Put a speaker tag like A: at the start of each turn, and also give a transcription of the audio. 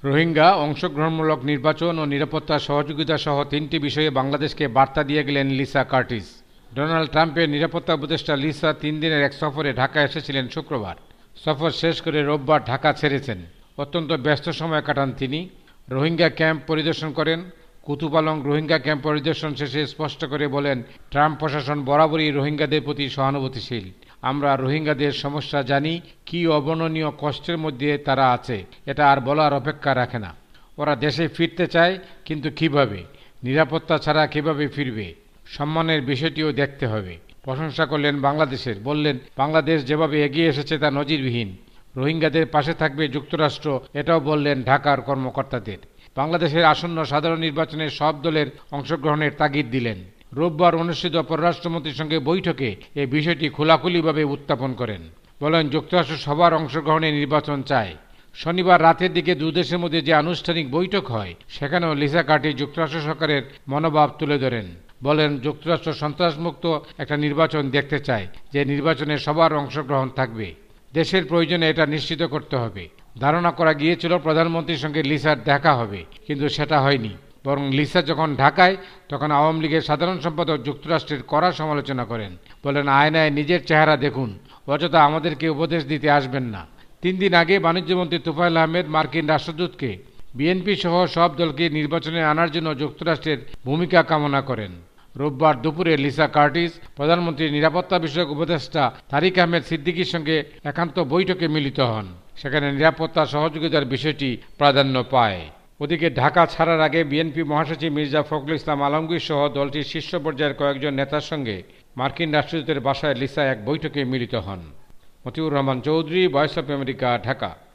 A: রোহিঙ্গা অংশগ্রহণমূলক নির্বাচন ও নিরাপত্তা সহযোগিতা সহ তিনটি বিষয়ে বাংলাদেশকে বার্তা দিয়ে গেলেন লিসা কার্টিস। ডোনাল্ড ট্রাম্পের নিরাপত্তা উপদেষ্টা লিসা 3 দিনের এক সফরে ঢাকা এসেছিলেন শুক্রবার। সফর শেষ করে রোববার ঢাকা ছেড়েছেন। অত্যন্ত ব্যস্ত সময় কাটান তিনি। রোহিঙ্গা ক্যাম্প পরিদর্শন করেন। কুতুপালং রোহিঙ্গা ক্যাম্প পরিদর্শন শেষে স্পষ্ট করে বলেন, ট্রাম্প প্রশাসন বরাবরই রোহিঙ্গাদের প্রতি সহানুভূতিশীল। আমরা রোহিঙ্গাদের সমস্যা জানি, কি অবর্ণনীয় কষ্টের মধ্যে তারা আছে, এটা আর বলার অপেক্ষা রাখে না। ওরা দেশে ফিরতে চায়, কিন্তু কিভাবে, নিরাপত্তা ছাড়া কিভাবে ফিরবে, সম্মানের বিষয়টিও দেখতে হবে। প্রশংসা করলেন বাংলাদেশের, বললেন বাংলাদেশ যেভাবে এগিয়ে এসেছে তা নজিরবিহীন। রোহিঙ্গাদের পাশে থাকবে যুক্তরাষ্ট্র, এটাও বললেন ঢাকার কর্মকর্তাদের। বাংলাদেশের আসন্ন সাধারণ নির্বাচনে সব দলের অংশগ্রহণের তাগিদ দিলেন। রোববার অনুষ্ঠিত পররাষ্ট্রমন্ত্রীর সঙ্গে বৈঠকে এ বিষয়টি খোলাখুলিভাবে উত্থাপন করেন। বলেন, যুক্তরাষ্ট্র সবার অংশগ্রহণে নির্বাচন চায়। শনিবার রাতের দিকে দুদেশের মধ্যে যে আনুষ্ঠানিক বৈঠক হয়, সেখানেও লিসা কার্টিস যুক্তরাষ্ট্র সরকারের মনোভাব তুলে ধরেন। বলেন, যুক্তরাষ্ট্র সন্ত্রাসমুক্ত একটা নির্বাচন দেখতে চায়, যে নির্বাচনে সবার অংশগ্রহণ থাকবে। দেশের প্রয়োজনে এটা নিশ্চিত করতে হবে। ধারণা করা গিয়েছিল প্রধানমন্ত্রীর সঙ্গে লিসার দেখা হবে, কিন্তু সেটা হয়নি। বরং লিসা যখন ঢাকায়, তখন আওয়ামী লীগের সাধারণ সম্পাদক যুক্তরাষ্ট্রের কড়া সমালোচনা করেন। বলেন, আয়নায় নিজের চেহারা দেখুন, অযথা আমাদেরকে উপদেশ দিতে আসবেন না। 3 দিন আগে বাণিজ্যমন্ত্রী তোফায়েল আহমেদ মার্কিন রাষ্ট্রদূতকে বিএনপি সহ সব দলকে নির্বাচনে আনার জন্য যুক্তরাষ্ট্রের ভূমিকা কামনা করেন। রোববার দুপুরে লিসা কার্টিস প্রধানমন্ত্রীর নিরাপত্তা বিষয়ক উপদেষ্টা তারিক আহমেদ সিদ্দিকীর সঙ্গে একান্ত বৈঠকে মিলিত হন। সেখানে নিরাপত্তা সহযোগিতার বিষয়টি প্রাধান্য পায়। ওদিকে ঢাকা ছাড়ার আগে বিএনপি মহাসচিব মির্জা ফখরুল ইসলাম আলমগীর সহ দলটির শীর্ষ পর্যায়ের কয়েকজন নেতার সঙ্গে মার্কিন রাষ্ট্রদূতের বাসায় লিসা এক বৈঠকে মিলিত হন। Motiur Rahman Chowdhury, Voice of America, Dhaka.